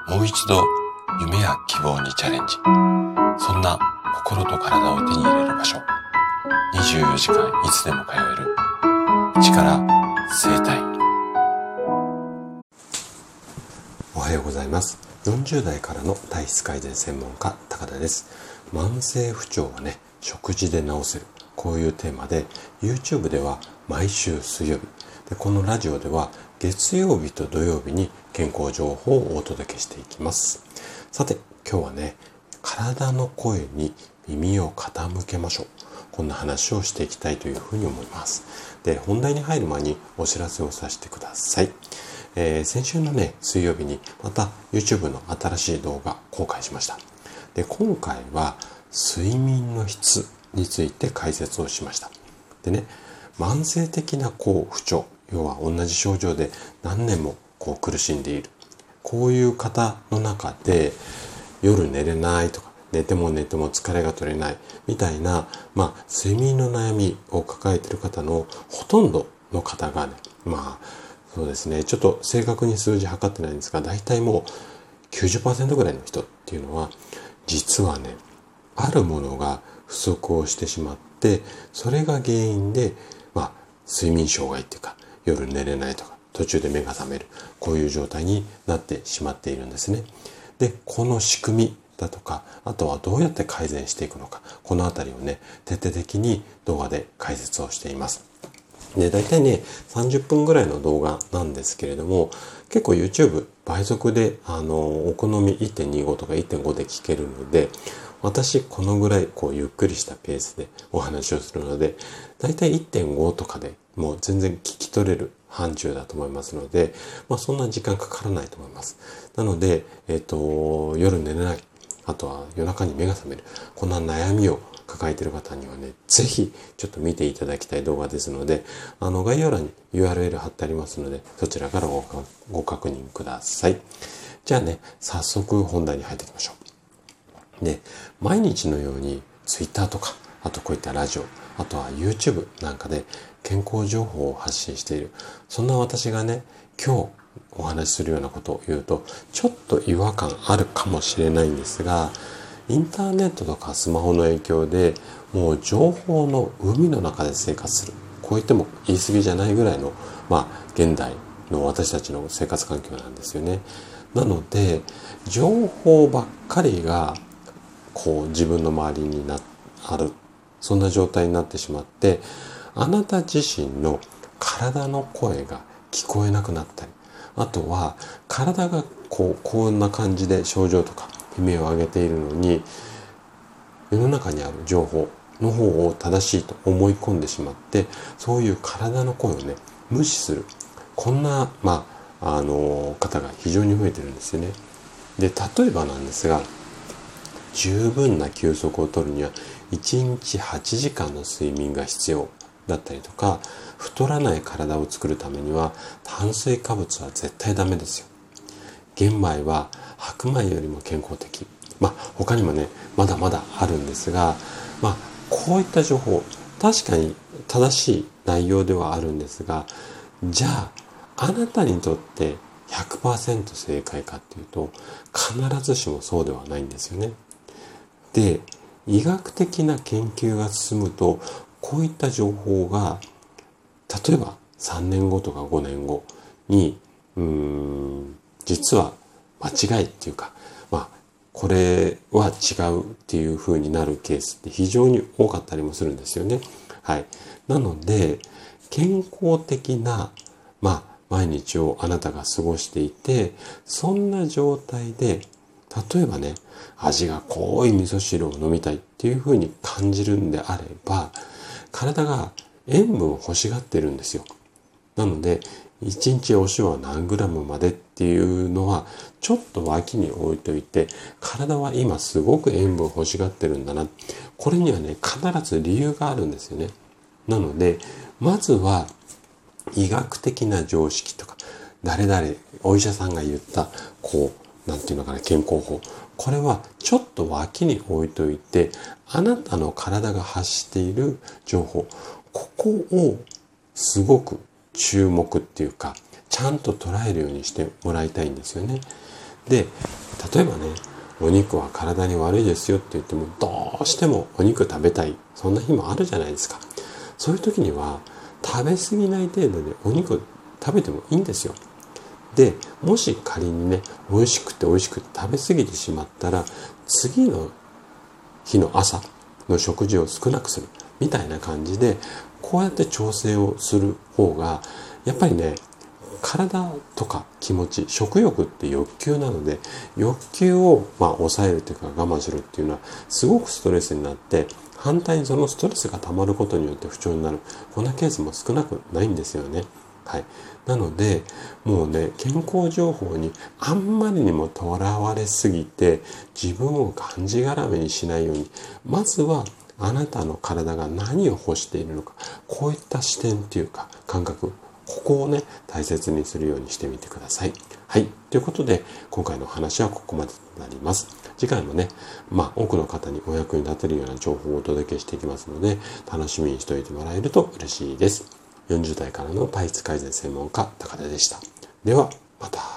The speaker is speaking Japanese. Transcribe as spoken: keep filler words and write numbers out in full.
もう一度夢や希望にチャレンジ。そんな心と体を手に入れる場所。にじゅうよじかんいつでも通える市から生態。 おはようございます。よんじゅう代からの体質改善専門家高田です。慢性不調はね、食事で治せる、こういうテーマで YouTube では毎週水曜日で、このラジオでは月曜日と土曜日に健康情報をお届けしていきます。さて今日はね、体の声に耳を傾けましょう、こんな話をしていきたいというふうに思います。で、本題に入る前にお知らせをさせてください。えー、先週のね水曜日にまた YouTube の新しい動画公開しました。で、今回は睡眠の質について解説をしました。でね、慢性的なこう不調、要は同じ症状で何年もこう苦しんでいる、こういう方の中で夜寝れないとか、寝ても寝ても疲れが取れないみたいな、まあ睡眠の悩みを抱えている方のほとんどの方がね、まあそうですね、ちょっと正確に数字測ってないんですが、大体もう きゅうじゅっパーセント ぐらいの人っていうのは実はね、あるものが不足をしてしまって、それが原因で、まあ、睡眠障害っていうか、夜寝れないとか、途中で目が覚める、こういう状態になってしまっているんですね。で、この仕組みだとか、あとはどうやって改善していくのか、このあたりをね、徹底的に動画で解説をしています。で、大体ね、さんじゅっぷんぐらいの動画なんですけれども、結構 YouTube 倍速で、あの、お好み いってんにじゅうご とか いってんご で聞けるので、私このぐらいこうゆっくりしたペースでお話をするので、だいたい いってんご とかでもう全然聞き取れる範疇だと思いますので、まあそんな時間かからないと思います。なので、えっと、夜寝れない、あとは夜中に目が覚める、こんな悩みを抱えている方にはね、ぜひちょっと見ていただきたい動画ですので、あの概要欄に ユーアールエル 貼ってありますので、そちらからご、ご確認ください。じゃあね、早速本題に入っていきましょう。で、毎日のように Twitter とか、あとこういったラジオ、あとは YouTube なんかで健康情報を発信している。そんな私がね、今日お話しするようなことを言うと、ちょっと違和感あるかもしれないんですが、インターネットとかスマホの影響で、もう情報の海の中で生活する。こう言っても言い過ぎじゃないぐらいの、まあ、現代の私たちの生活環境なんですよね。なので、情報ばっかりが、こう自分の周りになある、そんな状態になってしまって、あなた自身の体の声が聞こえなくなったり、あとは体がこうこんな感じで症状とか悲鳴を上げているのに、世の中にある情報の方を正しいと思い込んでしまって、そういう体の声をね無視する、こんなまああの方が非常に増えてるんですよね。で、例えばなんですが、十分な休息を取るにはいちにちはちじかんの睡眠が必要だったりとか、太らない体を作るためには炭水化物は絶対ダメですよ。玄米は白米よりも健康的。まあ他にもねまだまだあるんですが、まあこういった情報、確かに正しい内容ではあるんですが、じゃああなたにとって ひゃくパーセント 正解かっていうと、必ずしもそうではないんですよね。で、医学的な研究が進むと、こういった情報が例えばさんねんごとかごねんごにうーん実は間違いっていうか、まあこれは違うっていう風になるケースって非常に多かったりもするんですよね。はい。なので、健康的なまあ毎日をあなたが過ごしていて、そんな状態で例えばね、味が濃い味噌汁を飲みたいっていう風に感じるんであれば、体が塩分を欲しがってるんですよ。なので、いちにちお塩は何グラムまでっていうのはちょっと脇に置いといて、体は今すごく塩分を欲しがってるんだな。これにはね、必ず理由があるんですよね。なので、まずは医学的な常識とか、誰々、お医者さんが言った、こう、なんていうのかな、健康法。これはちょっと脇に置いといて、あなたの体が発している情報、ここをすごく注目っていうか、ちゃんと捉えるようにしてもらいたいんですよね。 で、例えばね、お肉は体に悪いですよって言っても、どうしてもお肉食べたい、そんな日もあるじゃないですか。そういう時には食べ過ぎない程度でお肉食べてもいいんですよ。で、もし仮にね、美味しくて美味しくて食べ過ぎてしまったら、次の日の朝の食事を少なくするみたいな感じで、こうやって調整をする方が、やっぱりね、体とか気持ち、食欲って欲求なので、欲求をまあ抑えるというか我慢するっていうのはすごくストレスになって、反対にそのストレスが溜まることによって不調になる、こんなケースも少なくないんですよね。はい。なので、もうね、健康情報にあんまりにもとらわれすぎて、自分をがんじがらめにしないように、まずはあなたの体が何を欲しているのか、こういった視点っていうか感覚、ここをね、大切にするようにしてみてください。はい。ということで、今回の話はここまでとなります。次回もね、まあ、多くの方にお役に立てるような情報をお届けしていきますので、楽しみにしておいてもらえると嬉しいです。よんじゅう代からの体質改善専門家、高田でした。では、また。